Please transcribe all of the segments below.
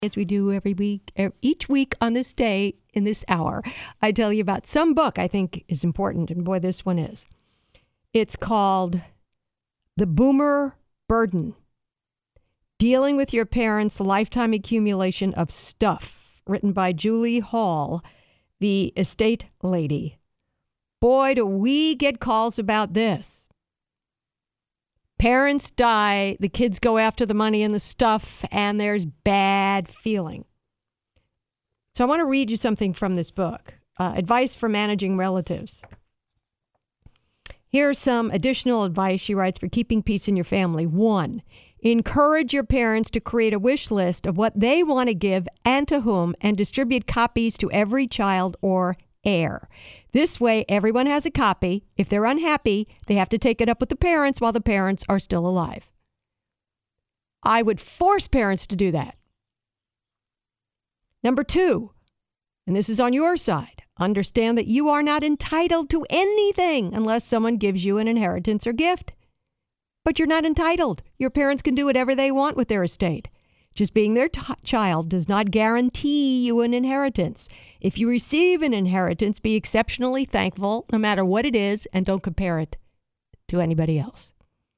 As we do every week, each week on this day, in this hour, I tell you about some book I think is important, and boy, this one is. It's called The Boomer Burden, Dealing with Your Parents' Lifetime Accumulation of Stuff, written by Julie Hall, the estate lady. Boy, do we get calls about this. Parents die, the kids go after the money and the stuff, and there's bad feeling. So I want to read you something from this book, Advice for Managing Relatives. Here's some additional advice she writes for keeping peace in your family. 1, encourage your parents to create a wish list of what they want to give and to whom, and distribute copies to every child or heir. This way, everyone has a copy. If they're unhappy, they have to take it up with the parents while the parents are still alive. I would force parents to do that. Number 2, and this is on your side, understand that you are not entitled to anything unless someone gives you an inheritance or gift. But you're not entitled. Your parents can do whatever they want with their estate. Just being their child does not guarantee you an inheritance. If you receive an inheritance, be exceptionally thankful, no matter what it is, and don't compare it to anybody else.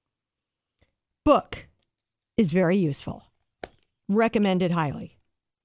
Book is very useful. Recommended highly.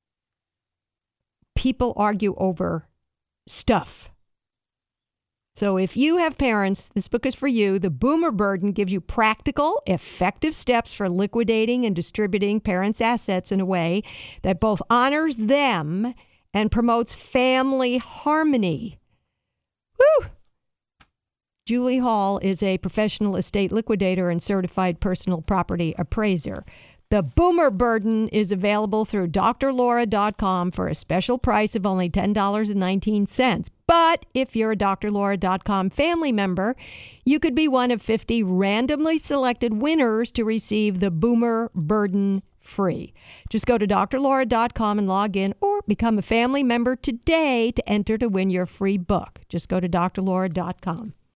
People argue over stuff. So if you have parents, this book is for you. The Boomer Burden gives you practical, effective steps for liquidating and distributing parents' assets in a way that both honors them and promotes family harmony. Woo! Julie Hall is a professional estate liquidator and certified personal property appraiser. The Boomer Burden is available through drlaura.com for a special price of only $10.19. But if you're a drlaura.com family member, you could be one of 50 randomly selected winners to receive the Boomer Burden free. Just go to drlaura.com and log in, or become a family member today to enter to win your free book. Just go to drlaura.com.